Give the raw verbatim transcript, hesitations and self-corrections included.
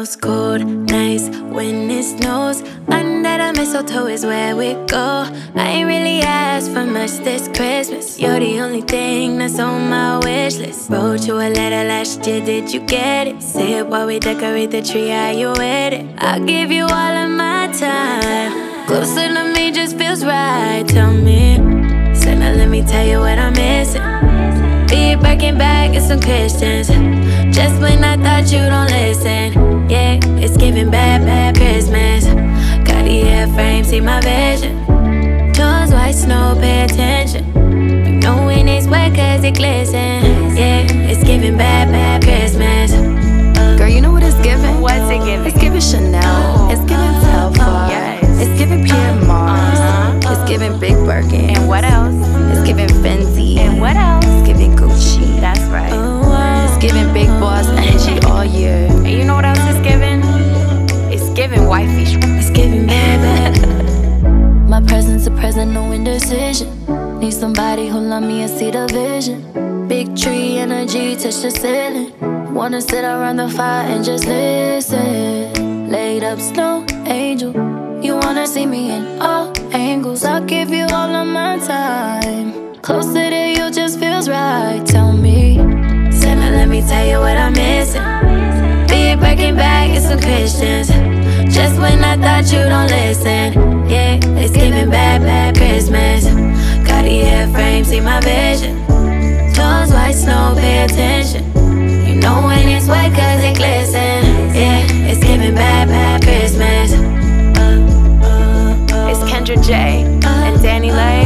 those cold nights when it snows. Under the mistletoe is where we go. I ain't really asked for much this Christmas. You're the only thing that's on my wish list. Wrote you a letter last year, did you get it? Say it while we decorate the tree, are you with it? I'll give you all of my time. Closer to me just feels right, tell me. So now let me tell you what I'm missing. Be breaking back and some Christians. Just when I thought you don't listen. Yeah, it's giving bad, bad Christmas. Got the airframe, see my vision. Yours white snow, pay attention. You know when it's wet cause it glistens. Yeah, it's giving bad, bad Christmas. uh, Girl, you know what it's giving? What's it giving? It's giving Chanel. It's giving Telfar. Yes. It's giving Pierre Mars. Uh-huh. It's giving Big Birkin. And what else? It's giving Fenty. And what else? It's giving Gucci. That's right. oh, wow. It's giving Big Boss energy all year. And you know what else it's giving? It's giving wifey. It's giving bad, bad. My present's a present, no indecision. Need somebody who love me and see the vision. Big tree energy, touch the ceiling. Wanna sit around the fire and just listen. Laid up snow angel. You wanna see me in all angles. I'll give you all of my time. Closer to you just feels right, tell me. So now let me tell you what I'm missing. Be breaking back and some Christians. Just when I thought you don't listen. Yeah, it's giving bad, bad Christmas. Got the airframe, see my vision. Yours white snow, pay attention. You know when it's wet cause it glistens. Yeah, it's giving bad, bad Christmas. uh, uh, uh, It's Kendra J and Danny Lay.